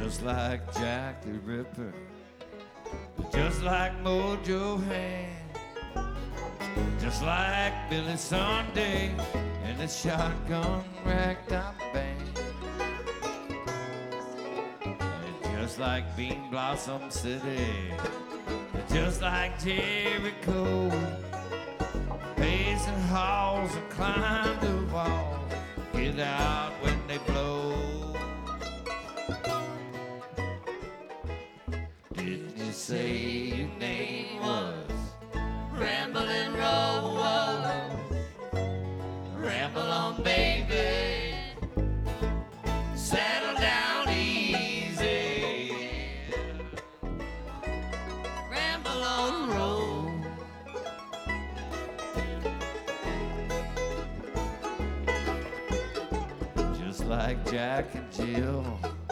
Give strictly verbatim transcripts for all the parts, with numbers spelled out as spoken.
just like Jack the Ripper, just like Mojo Hand, just like Billy Sunday and the shotgun ragtop band, and just like Bean Blossom City, just like Jericho, pacing halls and climb the walls, get out when they blow. Didn't you say your name was Ramblin' Rose? Ramble on, baby, settle down easy, ramble on, road. Just like Jack and Jill,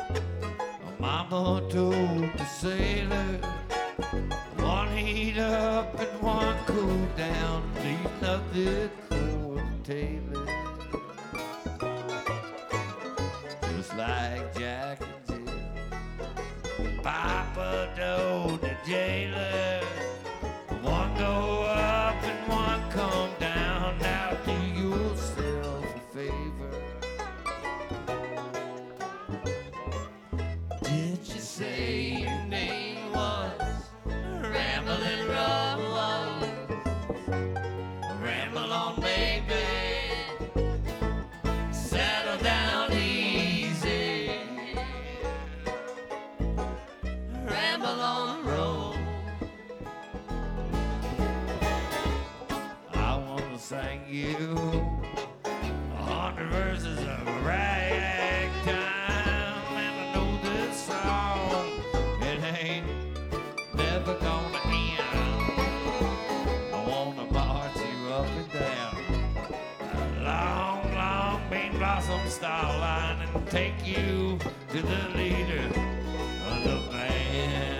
Mama told the sailor, one heat up and one cool down, leave nothing for the tailor. Just like Jack and Jill, Papa told the jailer, one go up and one come down, now do yourself a favor. Did you say your name was Ramblin' Rose? Ramble on, baby, settle down easy, ramble on, road. I wanna sing you a hundred verses of ragtime. Never gonna end. I wanna march you up and down a long, long Bean Blossom star line and take you to the leader of the band.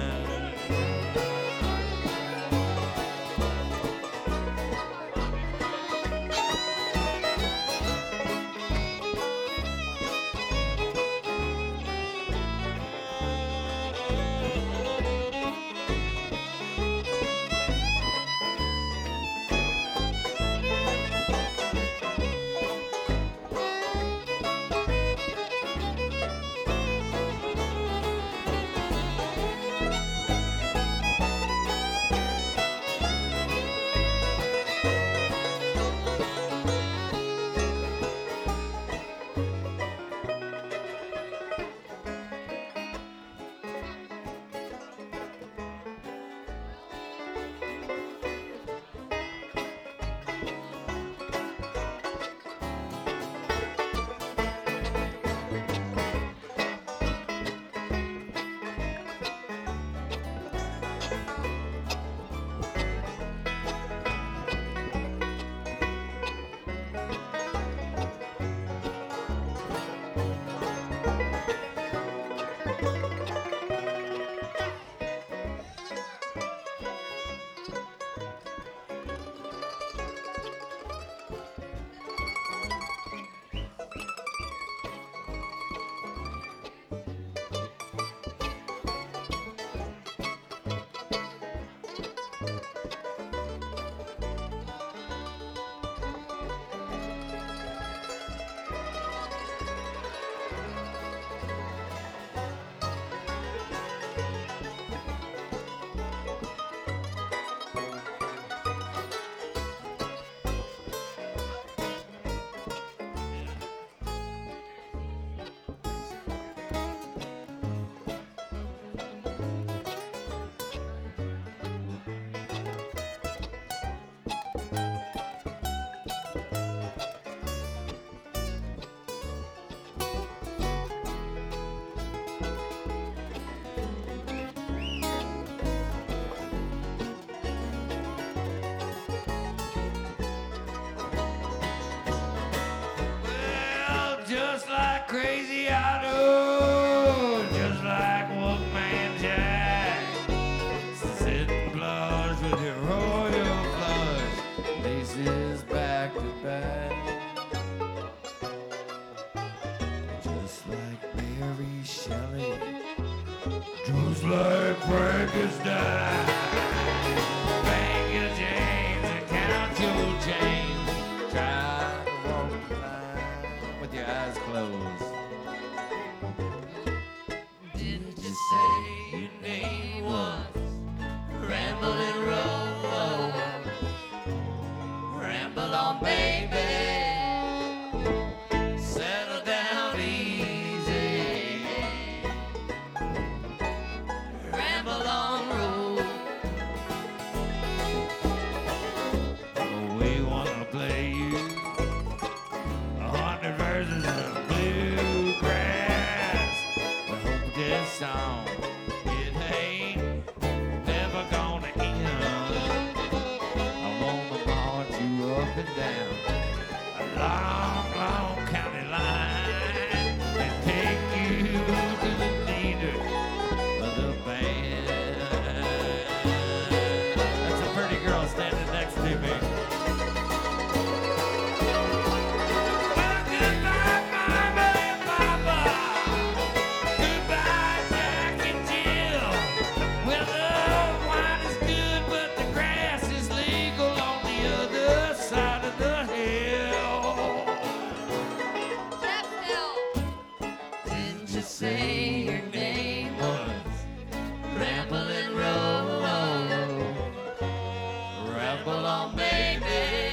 Crazy Otto, just like Wolfman Jack, sitting blush with your royal flush, laces back to back, just like Mary Shelley. breakers die. Bang your chains and count your chains. Try to walk the line with your eyes closed. Didn't you say your name was Ramblin' Road? Ramble on, baby. Settle down easy. Ramble on, road. Oh, we wanna play you a hundred verses of bluegrass. We hope this song, it ain't never gonna end. I wanna march you up and down a long, long county line and take you to the leader of the band. That's a pretty girl standing next to me. Well, goodbye, Mama and Papa. Goodbye, Jack and Jill. Well, the wine is good, but the grass is legal on the other side of the hill. Jeff Hill. Didn't you say your name was Ramblin' Road? Ramble on, baby.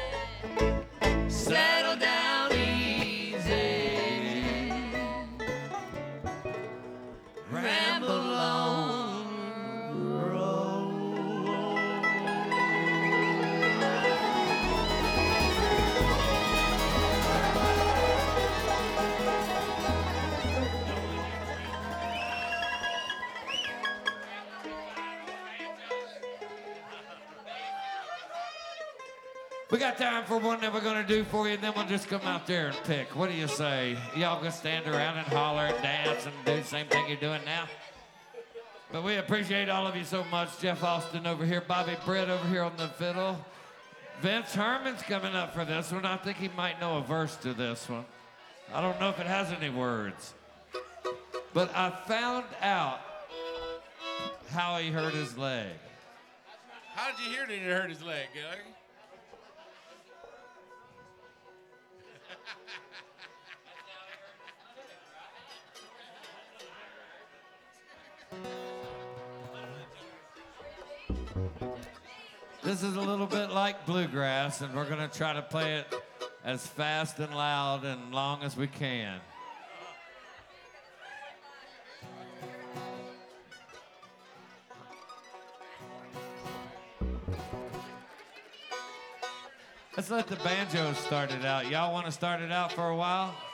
Settle down easy. Ramble on, road. We got time for one that we're gonna do for you, and then we'll just come out there and pick. What do you say? Y'all gonna stand around and holler and dance and do the same thing you're doing now? But we appreciate all of you so much. Jeff Austin over here, Bobby Britt over here on the fiddle. Vince Herman's coming up for this one. I think he might know a verse to this one. I don't know if it has any words. But I found out how he hurt his leg. How did you hear that he hurt his leg, Doug? This is a little bit like bluegrass, and we're gonna try to play it as fast and loud and long as we can. Let's let the banjo start it out. Y'all want to start it out for a while?